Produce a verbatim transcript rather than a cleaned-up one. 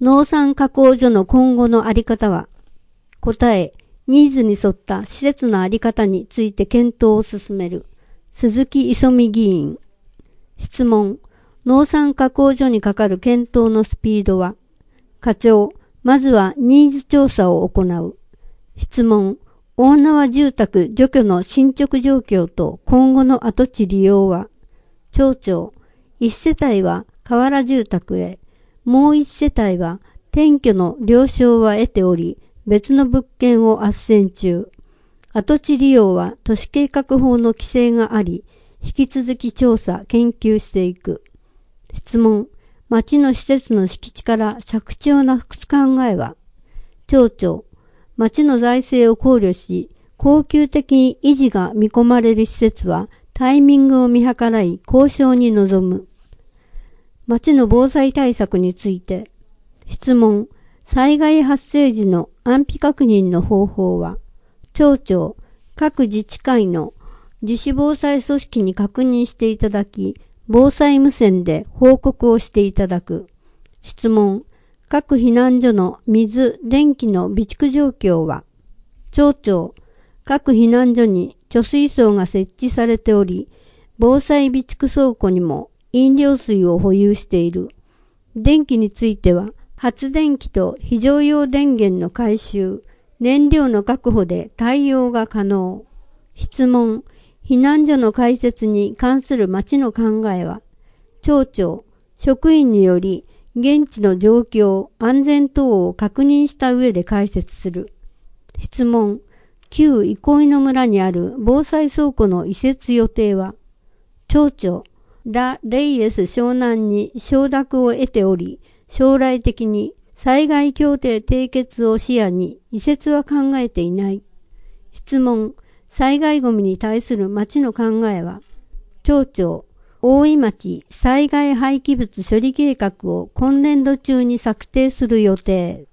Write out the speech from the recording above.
農産加工所の今後のあり方は、答え、ニーズに沿った施設のあり方について検討を進める。鈴木磯美議員。質問。農産加工所にかかる検討のスピードは、課長、まずはニーズ調査を行う。質問。大縄住宅除去の進捗状況と今後の跡地利用は、町長、一世帯は河原住宅へ、もう一世帯は転居の了承は得ており、別の物件を斡旋中。跡地利用は都市計画法の規制があり、引き続き調査、研究していく。質問。町の施設の敷地から借地をなくす考えは、町長、町の財政を考慮し、恒久的に維持が見込まれる施設はタイミングを見計らい交渉に臨む。町の防災対策について、質問。災害発生時の安否確認の方法は、町長、各自治会の自主防災組織に確認していただき、防災無線で報告をしていただく。質問。各避難所の水、電気の備蓄状況は、町長、各避難所に貯水槽が設置されており、防災備蓄倉庫にも飲料水を保有している。電気については、発電機と非常用電源の回収、燃料の確保で対応が可能。質問。避難所の開設に関する町の考えは、町長、職員により現地の状況、安全等を確認した上で開設する。質問。旧憩野村にある防災倉庫の移設予定は、町長、ラ・レイエス湘南に承諾を得ており、将来的に災害協定締結を視野に移設は考えていない。質問。災害ゴミに対する町の考えは、町長、大井町災害廃棄物処理計画を今年度中に策定する予定。